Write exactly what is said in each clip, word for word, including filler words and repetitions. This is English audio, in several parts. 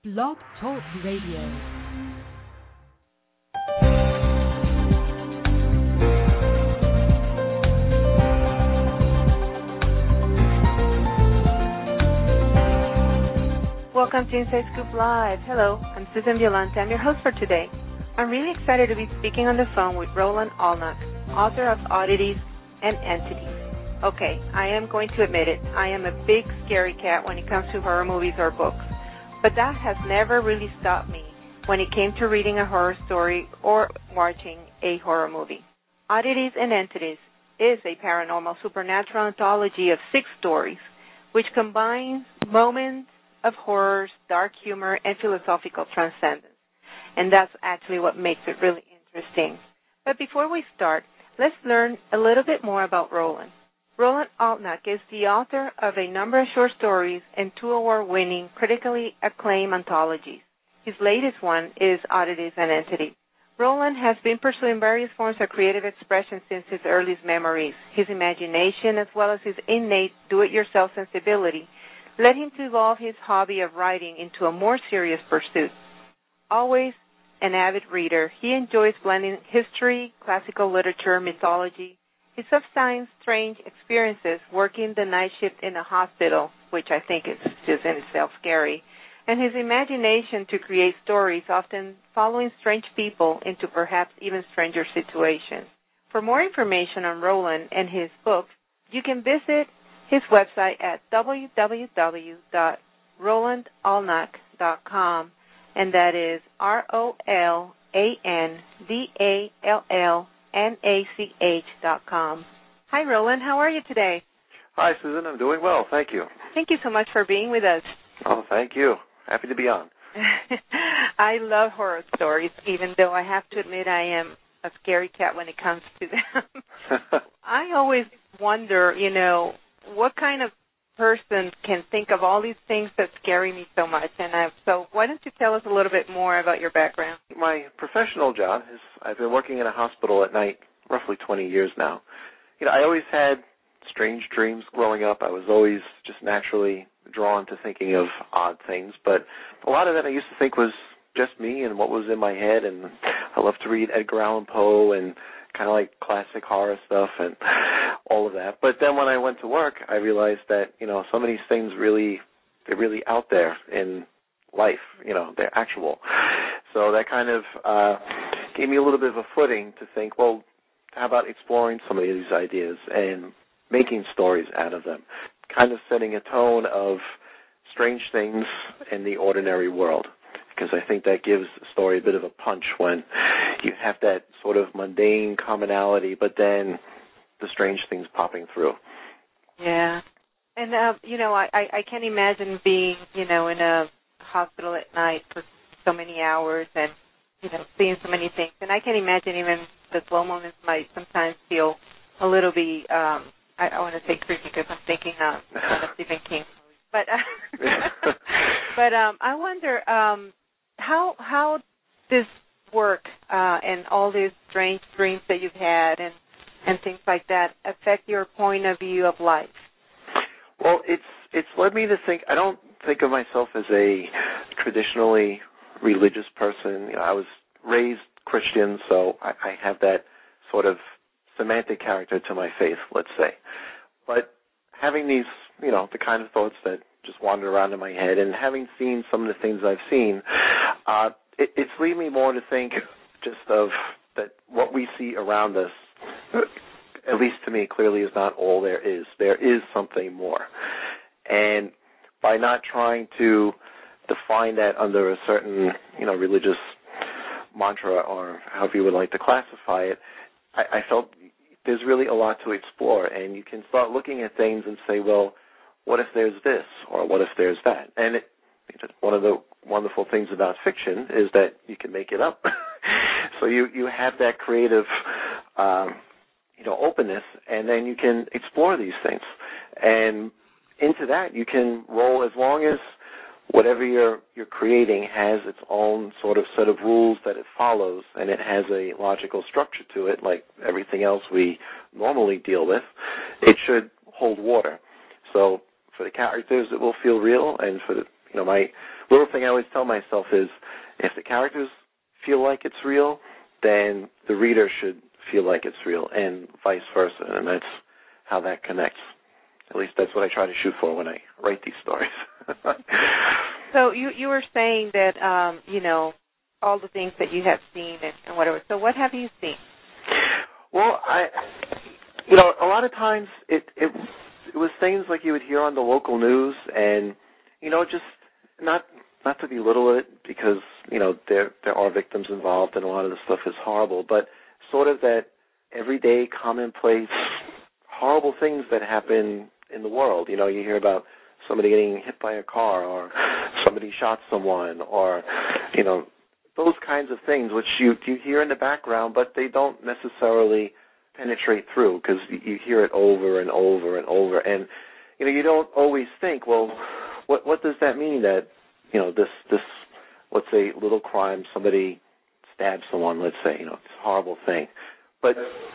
Blog Talk Radio. Welcome to Inside Scoop Live. Hello, I'm Susan Violante. I'm your host for today. I'm really excited to be speaking on the phone with Roland Allnuck, author of Oddities and Entities. Okay, I am going to admit it. I am a big scary cat when it comes to horror movies or books. But that has never really stopped me when it came to reading a horror story or watching a horror movie. Oddities and Entities is a paranormal supernatural anthology of six stories which combines moments of horror, dark humor, and philosophical transcendence. And that's actually what makes it really interesting. But before we start, let's learn a little bit more about Roland. Roland Allnuck is the author of a number of short stories and two award-winning, critically acclaimed anthologies. His latest one is Oddities and Entities. Roland has been pursuing various forms of creative expression since his earliest memories. His imagination, as well as his innate do-it-yourself sensibility, led him to evolve his hobby of writing into a more serious pursuit. Always an avid reader, he enjoys blending history, classical literature, mythology, his sometimes strange experiences working the night shift in a hospital, which I think is just in itself scary, and his imagination to create stories, often following strange people into perhaps even stranger situations. For more information on Roland and his books, you can visit his website at w w w dot roland allnuck dot com, and that is R O L A N D A L L N A C H dot com. Hi, Roland. How are you today? Hi, Susan. I'm doing well. Thank you. Thank you so much for being with us. Oh, thank you. Happy to be on. I love horror stories, even though I have to admit I am a scary cat when it comes to them. I always wonder, you know, what kind of person can think of all these things that scare me so much? And I've, so why don't you tell us a little bit more about your background? My professional job is I've been working in a hospital at night roughly twenty years now. You know, I always had strange dreams growing up. I was always just naturally drawn to thinking of odd things, but a lot of that I used to think was just me and what was in my head, and I love to read Edgar Allan Poe and kind of like classic horror stuff and all of that. But then when I went to work, I realized that, you know, some of these things really, they're really out there in life, you know, they're actual. So that kind of uh, gave me a little bit of a footing to think, well, how about exploring some of these ideas and making stories out of them, kind of setting a tone of strange things in the ordinary world. Because I think that gives the story a bit of a punch when you have that sort of mundane commonality, but then the strange things popping through. Yeah. And, uh, you know, I, I, I can't imagine being, you know, in a hospital at night for so many hours and, you know, seeing so many things. And I can imagine even the slow moments might sometimes feel a little bit, um, I, I want to say creepy because I'm thinking of one of Stephen King's movies. But, uh, but um, I wonder, um, How how does work uh, and all these strange dreams that you've had and, and things like that affect your point of view of life? Well, it's it's led me to think. I don't think of myself as a traditionally religious person. You know, I was raised Christian, so I, I have that sort of semantic character to my faith, let's say. But having these, you know, the kind of thoughts that just wander around in my head, and having seen some of the things I've seen, uh, it, it's lead me more to think just of that what we see around us, at least to me, clearly is not all there is. There is something more. And by not trying to define that under a certain, you know, religious mantra or however you would like to classify it, I, I felt there's really a lot to explore, and you can start looking at things and say, well, what if there's this, or what if there's that? And it, one of the wonderful things about fiction is that you can make it up. So you, you have that creative, um, you know, openness, and then you can explore these things. And into that, you can roll as long as whatever you're you're creating has its own sort of set of rules that it follows, and it has a logical structure to it, like everything else we normally deal with. It should hold water. So for the characters, it will feel real, and for the, you know, my little thing I always tell myself is, if the characters feel like it's real, then the reader should feel like it's real, and vice versa, and that's how that connects. At least that's what I try to shoot for when I write these stories. So you you were saying that, um, you know, all the things that you have seen and, and whatever. So what have you seen? Well, I, you know, a lot of times it, it it was things like you would hear on the local news, and, you know, just not not to belittle it, because, you know, there there are victims involved and a lot of the stuff is horrible, but sort of that everyday, commonplace, horrible things that happen in the world. You know, you hear about somebody getting hit by a car, or somebody shot someone, or, you know, those kinds of things, which you, you hear in the background, but they don't necessarily penetrate through, because you hear it over and over and over. And, you know, you don't always think, well, what what does that mean that, you know, this, this let's say, little crime, somebody stabs someone, let's say, you know, it's a horrible thing. But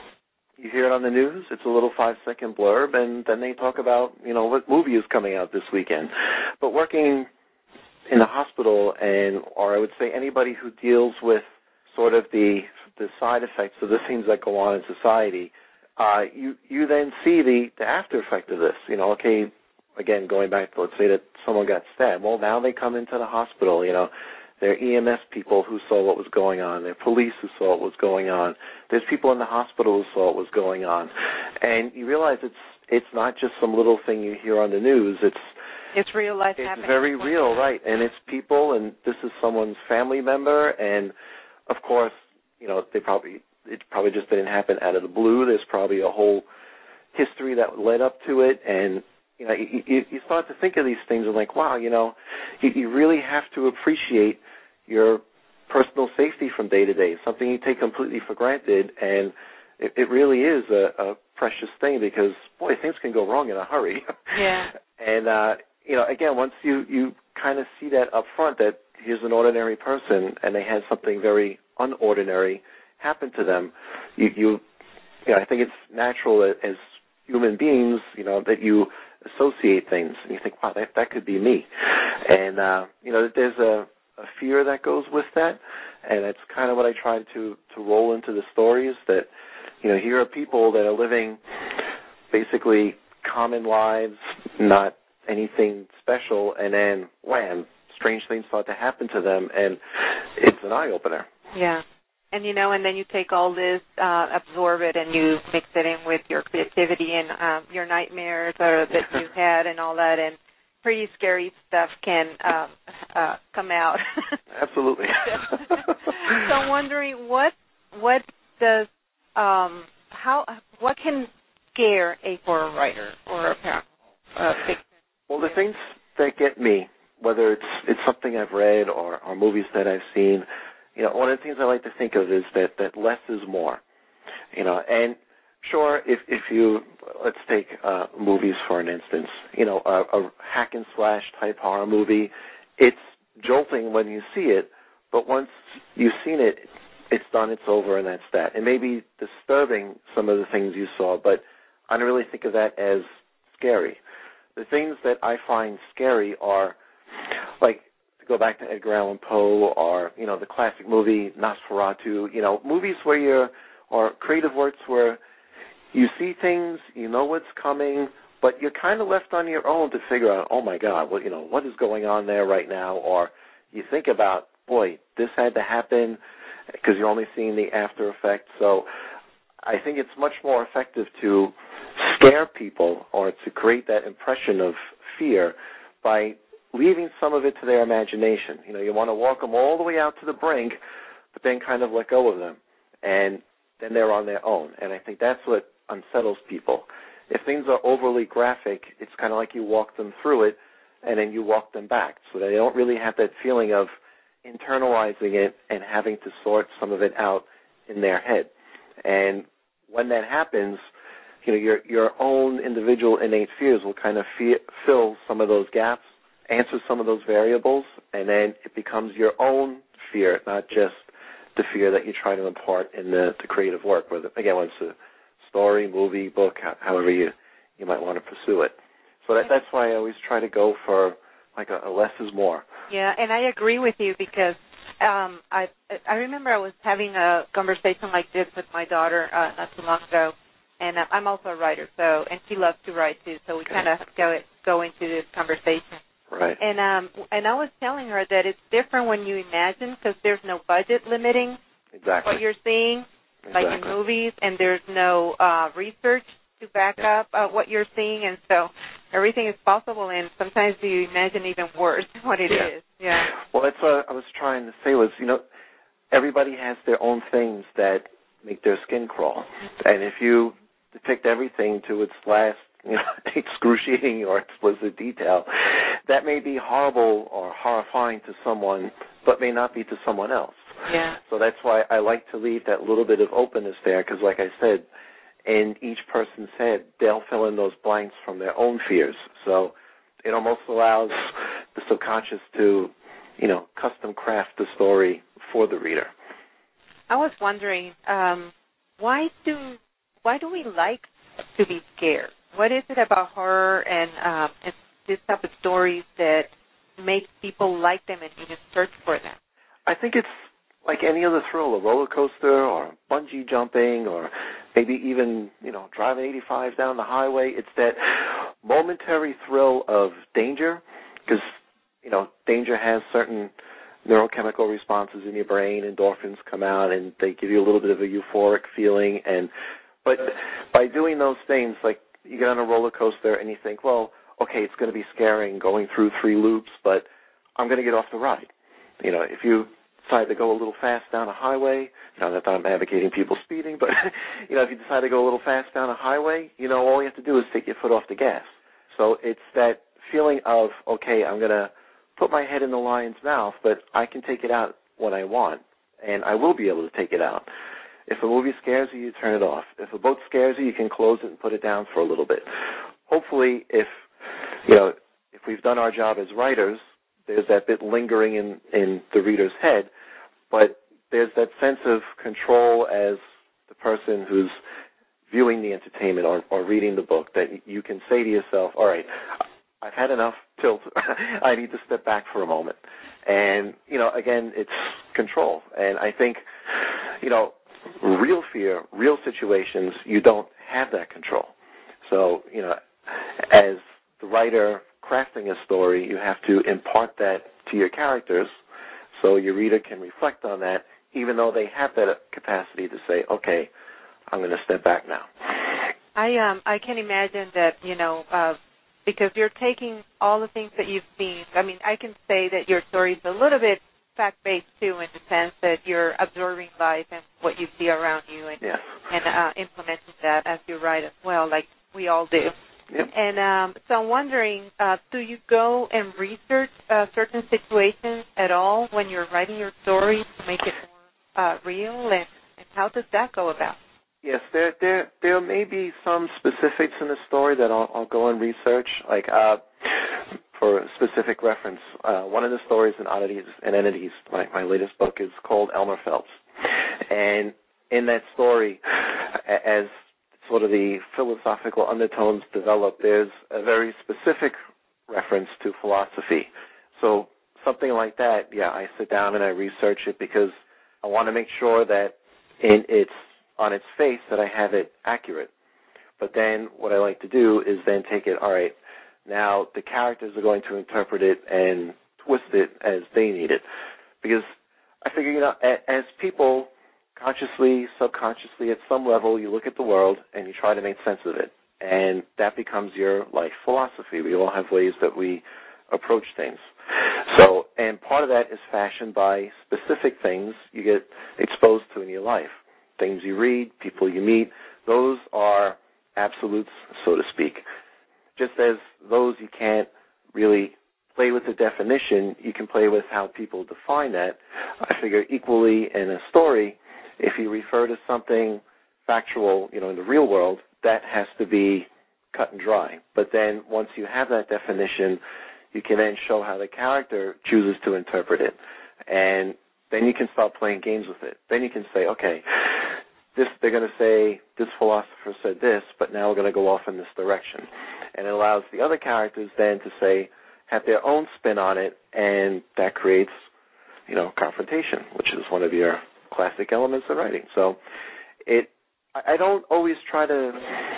you hear it on the news, it's a little five-second blurb, and then they talk about, you know, what movie is coming out this weekend. But working in the hospital, and or I would say anybody who deals with sort of the the side effects of the things that go on in society, uh, you you then see the, the after effect of this. You know, okay, again, going back to, let's say that someone got stabbed. Well, now they come into the hospital, you know. There are E M S people who saw what was going on. There are police who saw what was going on. There's people in the hospital who saw what was going on. And you realize it's it's not just some little thing you hear on the news. It's It's real life it's happening. It's very real, right. And it's people, and this is someone's family member. And, of course, you know, they probably it probably just didn't happen out of the blue. There's probably a whole history that led up to it. And, you know, you, you, you start to think of these things and like, wow, you know, you, you really have to appreciate your personal safety from day to day, something you take completely for granted, and it, it really is a, a precious thing, because, boy, things can go wrong in a hurry. Yeah. And, uh, you know, again, once you, you kind of see that up front, that here's an ordinary person and they had something very unordinary happen to them, you, you, you know, I think it's natural that as human beings, you know, that you associate things, and you think, wow, that, that could be me. And, uh, you know, there's a a fear that goes with that, and that's kind of what I try to, to roll into the stories, that, you know, here are people that are living basically common lives, not anything special, and then, wham, strange things start to happen to them, and it's an eye-opener. Yeah. And, you know, and then you take all this, uh, absorb it, and you mix it in with your creativity and um, your nightmares or that you've had and all that, and pretty scary stuff can uh, uh, come out. Absolutely. So I'm wondering, what what does um, how what can scare a horror writer or a uh, fiction? Well, the things that get me, whether it's it's something I've read or, or movies that I've seen, you know, one of the things I like to think of is that, that less is more. You know, and sure, if if you, let's take uh, movies for an instance, you know, a, a hack and slash type horror movie, it's jolting when you see it, but once you've seen it, it's done, it's over, and that's that. It may be disturbing, some of the things you saw, but I don't really think of that as scary. The things that I find scary are, like, to go back to Edgar Allan Poe, or, you know, the classic movie Nosferatu, you know, movies where you're, or creative works where you see things, you know what's coming, but you're kind of left on your own to figure out, oh my God, what you know, what is going on there right now? Or you think about, boy, this had to happen, because you're only seeing the after effects. So I think it's much more effective to scare people, or to create that impression of fear, by leaving some of it to their imagination. You know, you want to walk them all the way out to the brink, but then kind of let go of them, and then they're on their own. And I think that's what unsettles people. If things are overly graphic, it's kind of like you walk them through it, and then you walk them back, so they don't really have that feeling of internalizing it and having to sort some of it out in their head. And when that happens, you know, your your own individual innate fears will kind of fe- fill some of those gaps, answer some of those variables, and then it becomes your own fear, not just the fear that you try to impart in the, the creative work, whether, again, whether it's a story, movie, book, however you, you might want to pursue it. So that, that's why I always try to go for, like, a, a less is more. Yeah, and I agree with you because um, I I remember I was having a conversation like this with my daughter uh, not too long ago, and uh, I'm also a writer, so and she loves to write too, so we okay. kind of go go into this conversation. Right. And um, and I was telling her that it's different when you imagine because there's no budget limiting exactly. what you're seeing, exactly. like in movies, and there's no uh, research to back yeah. up uh, what you're seeing, and so everything is possible, and sometimes you imagine even worse what it yeah. is. Yeah. Well, that's what I was trying to say was, you know, everybody has their own things that make their skin crawl, and if you depict everything to its last, you know, excruciating or explicit detail, that may be horrible or horrifying to someone, but may not be to someone else. Yeah. So that's why I like to leave that little bit of openness there, because like I said, in each person's head, they'll fill in those blanks from their own fears. So it almost allows the subconscious to, you know, custom craft the story for the reader. I was wondering, um, why do why do we like to be scared? What is it about horror and, um, and this type of stories that makes people like them and even search for them? I think it's like any other thrill, a roller coaster or bungee jumping or maybe even, you know, driving eighty-five down the highway. It's that momentary thrill of danger because, you know, danger has certain neurochemical responses in your brain. Endorphins come out and they give you a little bit of a euphoric feeling. And but by doing those things, like you get on a roller coaster and you think, well, okay, it's going to be scary going through three loops, but I'm going to get off the ride. You know, if you decide to go a little fast down a highway, you know, not that I'm advocating people speeding, but, you know, if you decide to go a little fast down a highway, you know, all you have to do is take your foot off the gas. So it's that feeling of, okay, I'm going to put my head in the lion's mouth, but I can take it out when I want, and I will be able to take it out. If a movie scares you, you turn it off. If a boat scares you, you can close it and put it down for a little bit. Hopefully, if, you know, if we've done our job as writers, there's that bit lingering in, in the reader's head, but there's that sense of control as the person who's viewing the entertainment or, or reading the book that you can say to yourself, all right, I've had enough tilt. I need to step back for a moment. And, you know, again, it's control. And I think, you know, real fear, real situations, you don't have that control. So, you know, as the writer crafting a story, you have to impart that to your characters so your reader can reflect on that, even though they have that capacity to say, okay, I'm going to step back now. I um I can imagine that, you know, uh, because you're taking all the things that you've seen. I mean, I can say that your story is a little bit fact-based, too, in the sense that you're observing life and what you see around you and, yes. and uh, implementing that as you write as well, like we all do. Yep. And um, so I'm wondering, uh, do you go and research uh, certain situations at all when you're writing your story to make it more uh, real, and, and how does that go about? Yes, there there there may be some specifics in the story that I'll, I'll go and research, like uh, for specific reference. Uh, one of the stories in Oddities and Entities, my, my latest book, is called Elmer Phelps. And in that story, as sort of the philosophical undertones develop, there's a very specific reference to philosophy. So something like that, yeah, I sit down and I research it because I want to make sure that in its on its face that I have it accurate. But then what I like to do is then take it, all right, now the characters are going to interpret it and twist it as they need it. Because I figure, you know, as people, consciously, subconsciously, at some level, you look at the world and you try to make sense of it. And that becomes your life philosophy. We all have ways that we approach things. So, and part of that is fashioned by specific things you get exposed to in your life. Things you read, people you meet, those are absolutes, so to speak. Just as those you can't really play with the definition, you can play with how people define that. I figure equally in a story, if you refer to something factual, you know, in the real world, that has to be cut and dry. But then once you have that definition, you can then show how the character chooses to interpret it. And then you can start playing games with it. Then you can say, okay, this they're going to say, this philosopher said this, but now we're going to go off in this direction. And it allows the other characters then to say, have their own spin on it, and that creates, you know, confrontation, which is one of your classic elements of writing. So it, I don't always try to,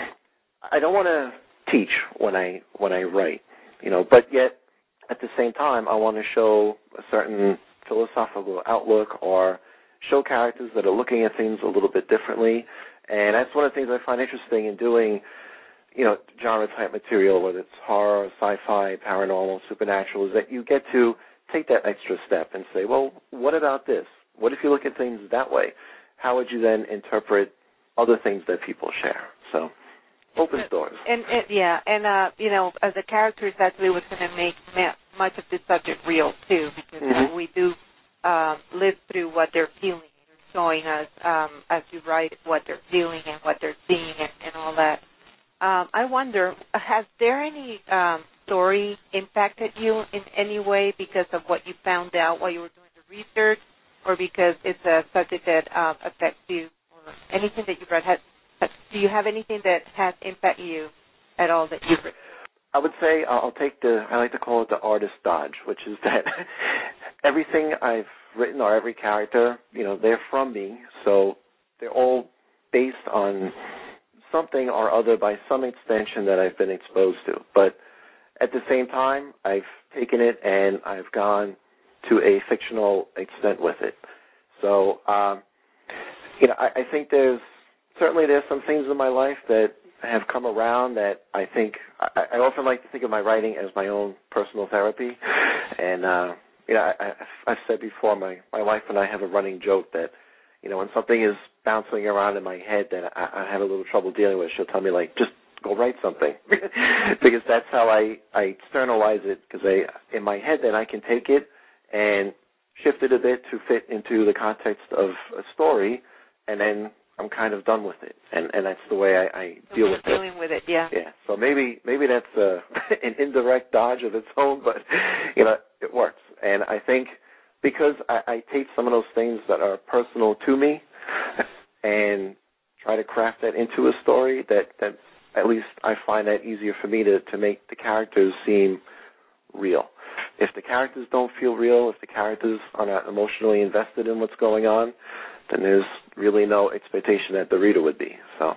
I don't want to teach when I when I write, you know, but yet at the same time I want to show a certain philosophical outlook or show characters that are looking at things a little bit differently, and that's one of the things I find interesting in doing, you know, genre-type material, whether it's horror, sci-fi, paranormal, supernatural, is that you get to take that extra step and say, well, what about this? What if you look at things that way? How would you then interpret other things that people share? So, opens doors. And, and yeah, and uh, you know, as a character, that's really what's going to make much of this subject real too, because mm-hmm. uh, we do uh, live through what they're feeling, showing us um, as you write what they're feeling and what they're seeing and, and all that. Um, I wonder, has there any um, story impacted you in any way because of what you found out while you were doing the research, or because it's a subject that um, affects you, or anything that you've read? Has, has, do you have anything that has impacted you at all that you've read? I would say I'll take the, I like to call it the artist dodge, which is that everything I've written or every character, you know, they're from me, so they're all based on something or other by some extension that I've been exposed to. But at the same time, I've taken it and I've gone to a fictional extent with it. So, um, you know, I, I think there's, certainly there's some things in my life that have come around that I think, I, I often like to think of my writing as my own personal therapy. And, uh, you know, I, I've said before, my, my wife and I have a running joke that, you know, when something is bouncing around in my head that I, I have a little trouble dealing with, she'll tell me, like, just go write something. Because that's how I, I externalize it, because I, in my head then I can take it and shift it a bit to fit into the context of a story, and then I'm kind of done with it, and and that's the way I, I so deal with dealing it. with it, yeah. Yeah. So maybe maybe that's uh, an indirect dodge of its own, but you know it works. And I think because I, I take some of those things that are personal to me and try to craft that into a story, that that at least I find that easier for me to to make the characters seem real. If the characters don't feel real, if the characters are not emotionally invested in what's going on, then there's really no expectation that the reader would be. So.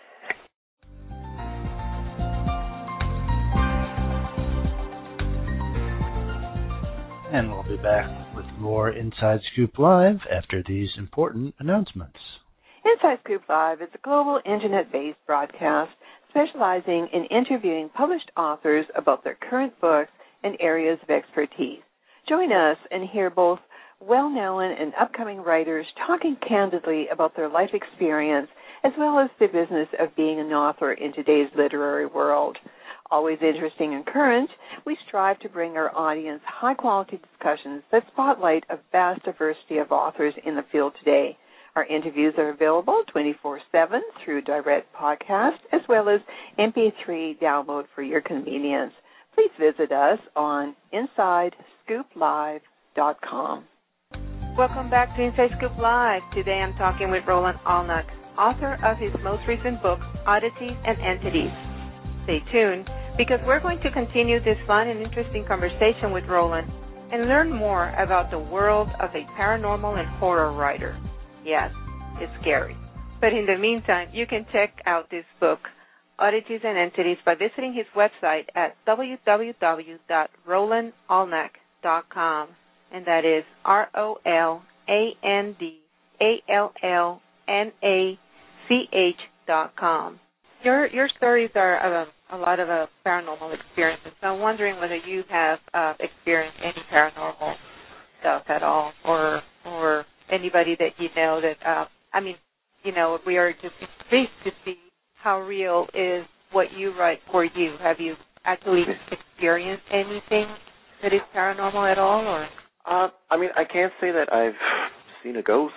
And we'll be back with more Inside Scoop Live after these important announcements. Inside Scoop Live is a global internet-based broadcast specializing in interviewing published authors about their current books and areas of expertise. Join us and hear both well-known and upcoming writers talking candidly about their life experience as well as the business of being an author in today's literary world. Always interesting and current, we strive to bring our audience high-quality discussions that spotlight a vast diversity of authors in the field today. Our interviews are available twenty-four seven through direct podcast as well as M P three download for your convenience. Please visit us on inside scoop live dot com. Welcome back to Inside Scoop Live. Today I'm talking with Roland Allnuck, author of his most recent book, Oddities and Entities. Stay tuned, because we're going to continue this fun and interesting conversation with Roland and learn more about the world of a paranormal and horror writer. Yes, it's scary. But in the meantime, you can check out this book, Oddities and Entities, by visiting his website at w w w dot roland allnuck dot com. And that is R O L A N D A L L N A C H dot com. Your your stories are of a, a lot of uh, paranormal experiences. So I'm wondering whether you have uh, experienced any paranormal stuff at all, or or anybody that you know that, uh, I mean, you know, we are just intrigued to see how real is what you write for you. Have you actually experienced anything that is paranormal at all, or? Uh, I mean, I can't say that I've seen a ghost.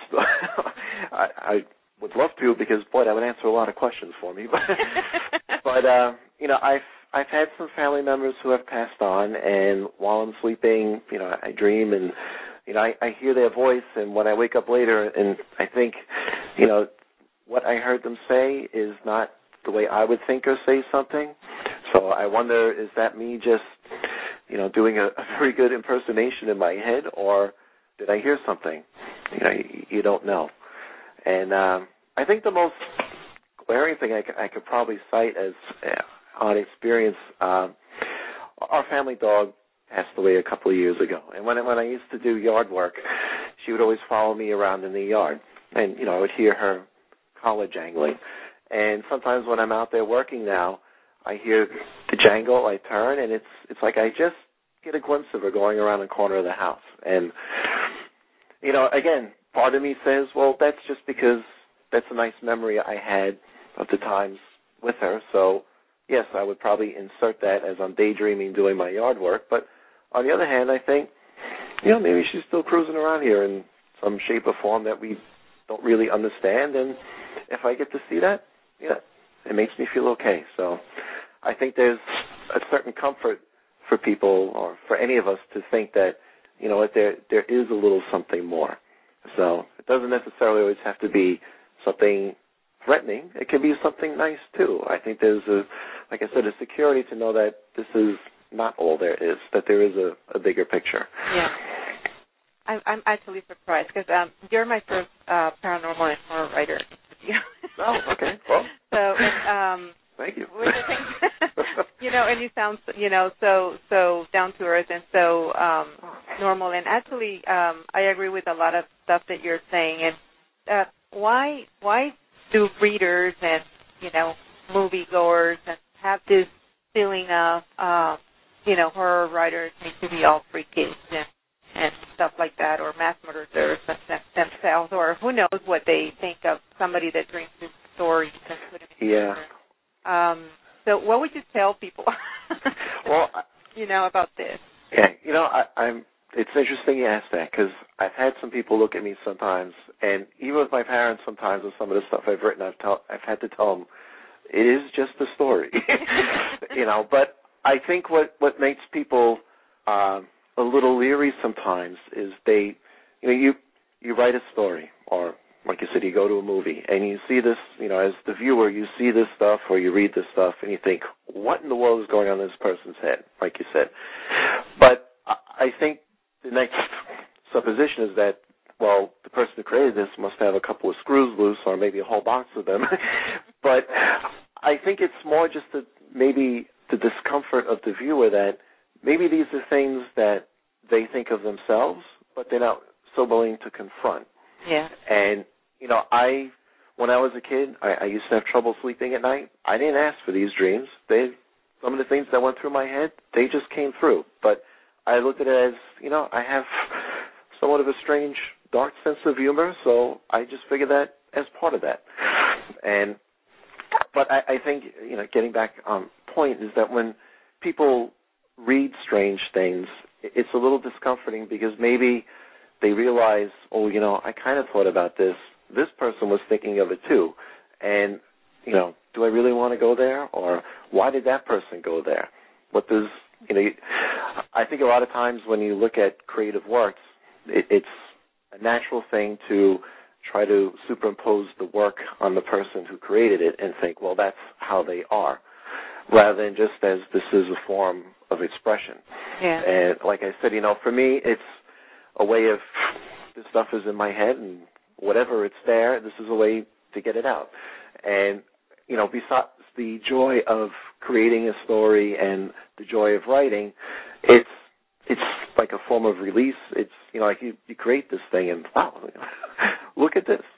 I, I would love to, because boy, that would answer a lot of questions for me. But, but uh, you know, I've I've had some family members who have passed on, and while I'm sleeping, you know, I dream, and you know, I, I hear their voice, and when I wake up later, and I think, you know, what I heard them say is not the way I would think or say something. So I wonder, is that me just, you know, doing a, a very good impersonation in my head, or did I hear something? You know, you, you don't know. And um, I think the most glaring thing I could, I could probably cite as uh, on experience, uh, our family dog passed away a couple of years ago. And when, when I used to do yard work, she would always follow me around in the yard. And, you know, I would hear her collar jangling. And sometimes when I'm out there working now, I hear the jangle, I turn, and it's it's like I just get a glimpse of her going around the corner of the house. And, you know, again, part of me says, well, that's just because that's a nice memory I had of the times with her. So, yes, I would probably insert that as I'm daydreaming doing my yard work. But on the other hand, I think, you know, maybe she's still cruising around here in some shape or form that we don't really understand. And if I get to see that, yeah, it makes me feel okay. So I think there's a certain comfort for people or for any of us to think that, you know what, there there is a little something more. So it doesn't necessarily always have to be something threatening. It can be something nice, too. I think there's, a, like I said, a security to know that this is not all there is, that there is a, a bigger picture. Yeah. I'm, I'm actually surprised because um, you're my first uh, paranormal and horror writer. Oh, okay. Well, so um, thank you. You know, and you sound, you know, so so down to earth and so um, normal. And actually, um, I agree with a lot of stuff that you're saying. And uh, why why do readers and you know moviegoers and have this feeling of uh, you know horror writers need to be all freaky and and stuff like that, or mass murderers themselves, or who knows what they think of somebody that dreams these stories and put them in yeah. Um, so what would you tell people, well, you know, about this? Yeah, you know, I, I'm. It's interesting you ask that because I've had some people look at me sometimes, and even with my parents sometimes with some of the stuff I've written, I've, tell, I've had to tell them, it is just a story, you know, but I think what, what makes people um, a little leery sometimes is they, you know, you you write a story, or like you said, you go to a movie, and you see this, you know, as the viewer, you see this stuff, or you read this stuff, and you think, what in the world is going on in this person's head, like you said. But I think the next supposition is that, well, the person who created this must have a couple of screws loose, or maybe a whole box of them. But I think it's more just the, maybe the discomfort of the viewer that maybe these are things that they think of themselves, but they're not so willing to confront. Yeah. And, you know, I, when I was a kid, I, I used to have trouble sleeping at night. I didn't ask for these dreams. They, some of the things that went through my head, they just came through. But I looked at it as, you know, I have somewhat of a strange, dark sense of humor, so I just figured that as part of that. And, but I, I think, you know, getting back on point is that when people read strange things, it's a little discomforting because maybe they realize, oh, you know, I kind of thought about this. This person was thinking of it too. And, you know, do I really want to go there? Or why did that person go there? What does, you know, I think a lot of times when you look at creative works, it, it's a natural thing to try to superimpose the work on the person who created it and think, well, that's how they are, rather than just as this is a form of expression. Yeah. And like I said, you know, for me, it's a way of, this stuff is in my head, and whatever it's there, this is a way to get it out. And, you know, besides the joy of creating a story and the joy of writing, it's it's like a form of release. It's, you know, like you, you create this thing and, wow, look at this.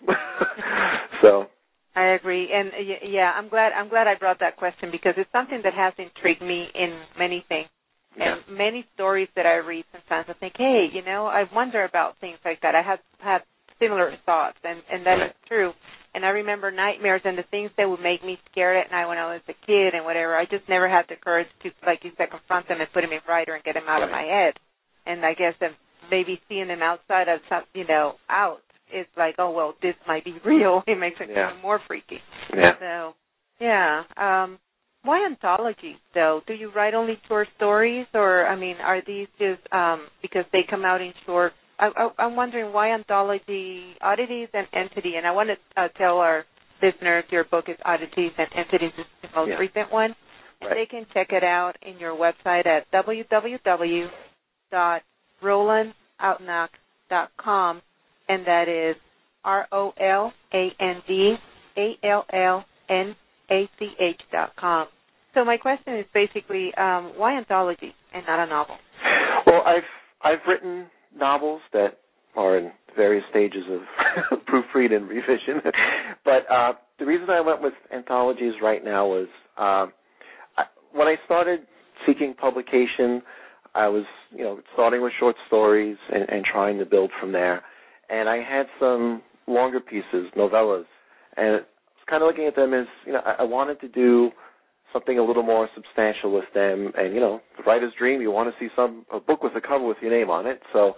So I agree, and yeah, I'm glad I'm glad I brought that question because it's something that has intrigued me in many things. Yeah. And many stories that I read, sometimes I think, hey, you know, I wonder about things like that. I have had similar thoughts, and, and that is true. And I remember nightmares and the things that would make me scared at night when I was a kid and whatever. I just never had the courage to, like you said, confront them and put them in writer and get them out of my head. And I guess that maybe seeing them outside of, some, you know, out, it's like, oh, well, this might be real. It makes it yeah. even more freaky. Yeah. So, yeah. Um, why anthologies, though? Do you write only short stories, or, I mean, are these just um, because they come out in short? I, I, I'm wondering why anthology, Oddities and Entity, and I want to uh, tell our listeners your book is Oddities and Entities is the most yeah. recent one. Right. They can check it out in your website at w w w dot roland outnock dot com, and that is R O L A N D A L L N A C H dot com. So my question is basically, um, why anthology and not a novel? Well, I've I've written novels that are in various stages of proofread and revision, but uh, the reason I went with anthologies right now was uh, I, when I started seeking publication, I was you know starting with short stories and, and trying to build from there, and I had some longer pieces, novellas, and I was kind of looking at them as you know I, I wanted to do something a little more substantial with them, and you know, the writer's dream, you want to see some a book with a cover with your name on it. So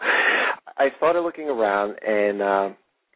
I started looking around, and uh,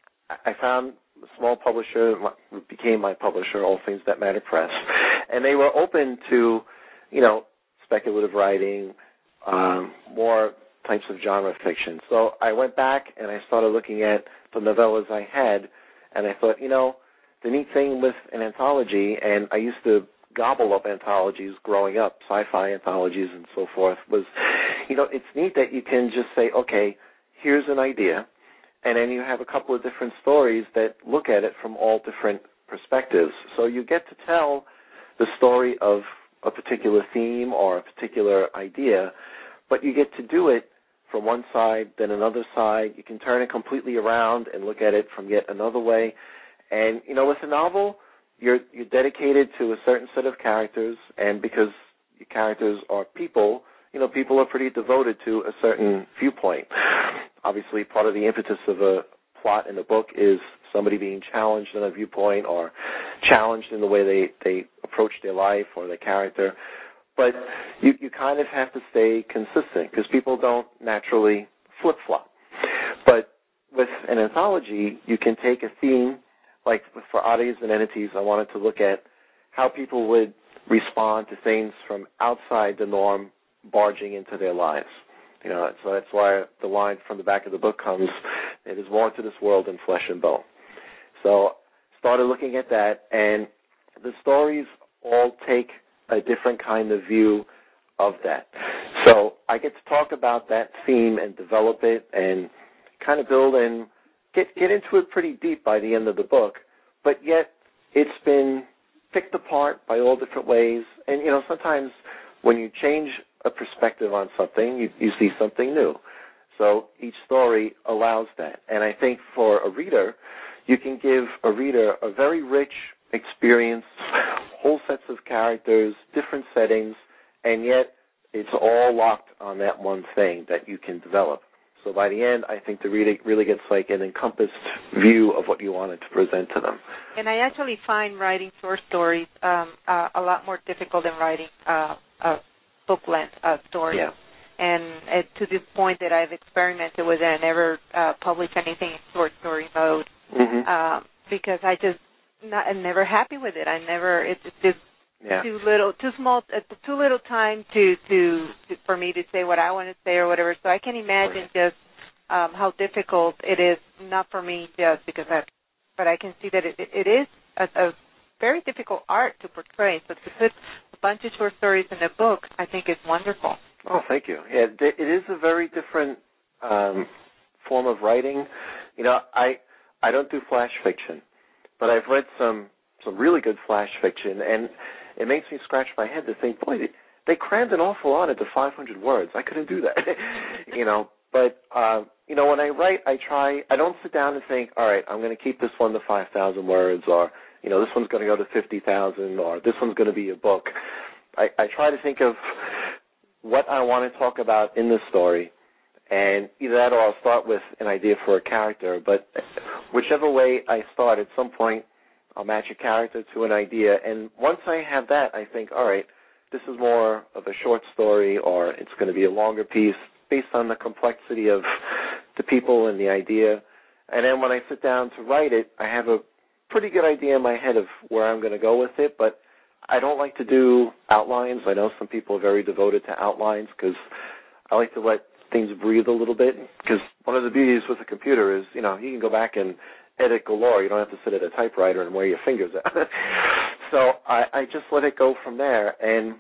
I found a small publisher who became my publisher, All Things That Matter Press, and they were open to, you know, speculative writing, um, more types of genre fiction. So I went back and I started looking at the novellas I had, and I thought, you know, the neat thing with an anthology, and I used to gobble up anthologies growing up, sci-fi anthologies and so forth, was, you know, it's neat that you can just say, okay, here's an idea, and then you have a couple of different stories that look at it from all different perspectives. So you get to tell the story of a particular theme or a particular idea, but you get to do it from one side, then another side. You can turn it completely around and look at it from yet another way. And, you know, with a novel, You're, you're dedicated to a certain set of characters, and because your characters are people, you know, people are pretty devoted to a certain viewpoint. Obviously, part of the impetus of a plot in a book is somebody being challenged in a viewpoint or challenged in the way they, they approach their life or their character. But you, you kind of have to stay consistent because people don't naturally flip-flop. But with an anthology, you can take a theme. Like for Oddities and Entities, I wanted to look at how people would respond to things from outside the norm barging into their lives. You know, so that's why the line from the back of the book comes, "It is more to this world than flesh and bone." So started looking at that, and the stories all take a different kind of view of that. So I get to talk about that theme and develop it and kind of build and Get, get into it pretty deep by the end of the book, but yet it's been picked apart by all different ways. And, you know, sometimes when you change a perspective on something, you, you see something new. So each story allows that. And I think for a reader, you can give a reader a very rich experience, whole sets of characters, different settings, and yet it's all locked on that one thing that you can develop. So by the end, I think the reader really gets like an encompassed view of what you wanted to present to them. And I actually find writing short stories um, uh, a lot more difficult than writing uh, a book-length uh, story. Yeah. And uh, to this point that I've experimented with it, I never uh, published anything in short story mode mm-hmm. uh, because I just not, I'm never happy with it. I never it's, it's just yeah. too little, too small, uh, too little time to, to to for me to say what I want to say or whatever. So I can imagine just um, how difficult it is, not for me just because I, but I can see that it, it is a, a very difficult art to portray. So to put a bunch of short stories in a book, I think is wonderful. Oh, thank you. Yeah, it is a very different um, form of writing. You know, I I don't do flash fiction, but I've read some some really good flash fiction, and it makes me scratch my head to think, boy, they, they crammed an awful lot into five hundred words. I couldn't do that, you know. But, uh, you know, when I write, I try, I don't sit down and think, all right, I'm going to keep this one to five thousand words, or, you know, this one's going to go to fifty thousand, or this one's going to be a book. I, I try to think of what I want to talk about in the story, and either that or I'll start with an idea for a character. But whichever way I start, at some point, I'll match a character to an idea, and once I have that, I think, all right, this is more of a short story, or it's going to be a longer piece based on the complexity of the people and the idea. And then when I sit down to write it, I have a pretty good idea in my head of where I'm going to go with it, but I don't like to do outlines. I know some people are very devoted to outlines because I like to let things breathe a little bit, because one of the beauties with a computer is, you know, you can go back and edit galore. You don't have to sit at a typewriter and wear your fingers out. so I, I just let it go from there, and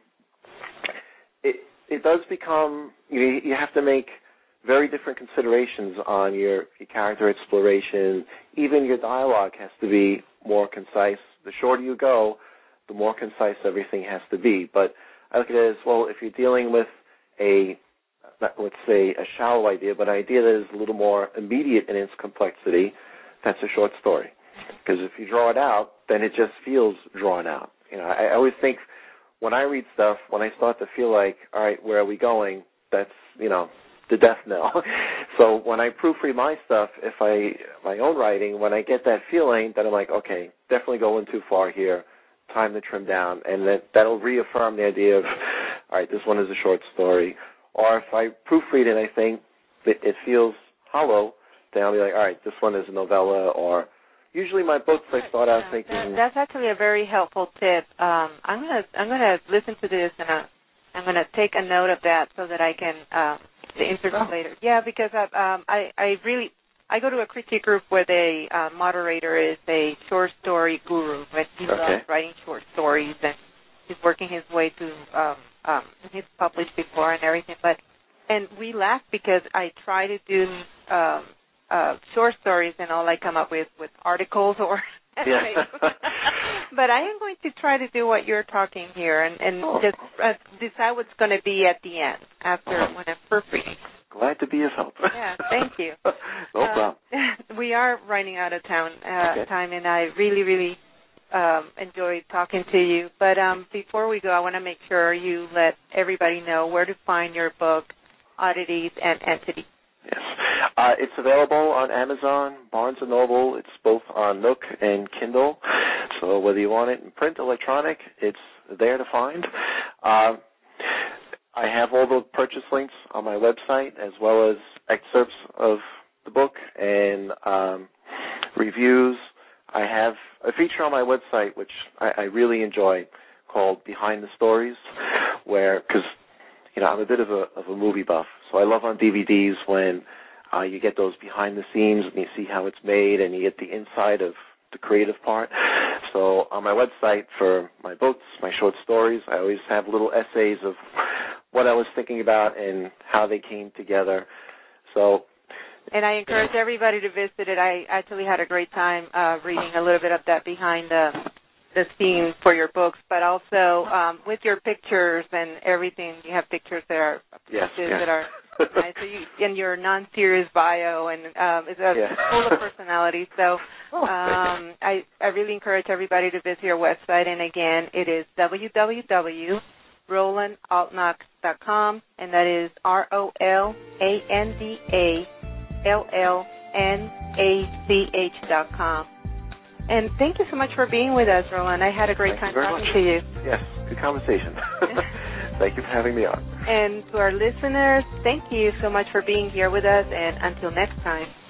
it it does become, you know, you have to make very different considerations on your, your character exploration. Even your dialogue has to be more concise. The shorter you go, the more concise everything has to be. But I look at it as, well, if you're dealing with a, let's say, a shallow idea, but an idea that is a little more immediate in its complexity, that's a short story. Because if you draw it out, then it just feels drawn out. You know, I, I always think when I read stuff, when I start to feel like, all right, where are we going? That's, you know, the death knell. So when I proofread my stuff, if I my own writing, when I get that feeling, then I'm like, okay, definitely going too far here. Time to trim down, and that that'll reaffirm the idea of, all right, this one is a short story. Or if I proofread it, and I think it, it feels hollow, then I'll be like, all right, this one is a novella. Or usually my books, I start out thinking. That, that's actually a very helpful tip. Um, I'm gonna I'm gonna listen to this, and uh, I'm gonna take a note of that so that I can um, insert oh. later. Yeah, because I um, I I really. I go to a critique group where the uh, moderator is a short story guru, but he okay. loves writing short stories, and he's working his way to, um, um, he's published before and everything. But and we laugh because I try to do um, uh, short stories, and all I come up with with articles or. Yeah. But I am going to try to do what you're talking here, and, and oh. just uh, decide what's going to be at the end after oh. when I'm proofreading. Glad to be of help. Yeah, thank you. No uh, problem. We are running out of town, uh, okay. time, and I really, really um, enjoyed talking to you. But um, before we go, I want to make sure you let everybody know where to find your book, Oddities and Entities. Yes. Uh, it's available on Amazon, Barnes and Noble. It's both on Nook and Kindle. So whether you want it in print, electronic, it's there to find. Uh, I have all the purchase links on my website, as well as excerpts of the book and um, reviews. I have a feature on my website, which I, I really enjoy, called Behind the Stories, where, because, you know, I'm a bit of a, of a movie buff, so I love on D V Ds when uh, you get those behind the scenes and you see how it's made and you get the inside of the creative part. So on my website for my books, my short stories, I always have little essays of what I was thinking about and how they came together. So, and I encourage everybody to visit it. I actually had a great time uh, reading a little bit of that behind the the scene for your books, but also um, with your pictures and everything. You have pictures that are yes, yes. that are nice. So you, in your non-serious bio, and um, it's a, yeah. full of personality. So um, I I really encourage everybody to visit your website. And again, it is w w w dot roland altnach dot com, and that is R O L A N D A L L N A C H dot com. And thank you so much for being with us, Roland. I had a great thank time you talking much. to you. Yes, good conversation. Thank you for having me on. And to our listeners, thank you so much for being here with us, and until next time.